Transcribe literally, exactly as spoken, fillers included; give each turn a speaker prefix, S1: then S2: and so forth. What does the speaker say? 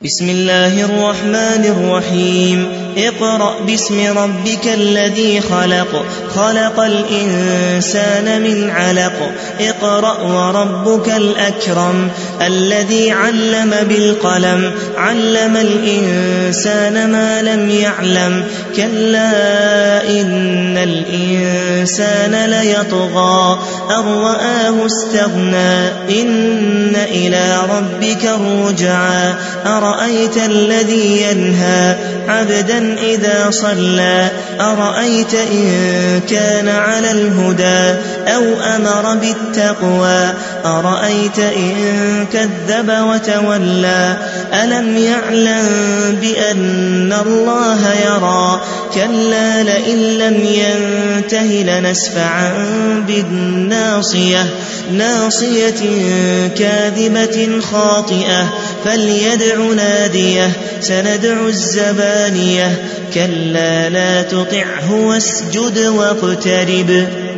S1: بسم الله الرحمن الرحيم اقرأ باسم ربك الذي خلق خلق الإنسان من علق اقرأ وربك الأكرم الذي علم بالقلم علم الإنسان ما لم يعلم كلا إن الإنسان ليطغى أن رآه استغنى إن إلى ربك الرجعى أرأيت الذي ينهى عبدا إذا صلى أرأيت إن كان على الهدى أو أمر بالتقوى أرأيت إن كذب وتولى ألم يعلم بأن الله يرى كلا لئن لم ينته لنسفعا بالناصية ناصية كاذبة خاطئة فليدع ناديه سندع الزبانية كلا لا تطعه واسجد واقترب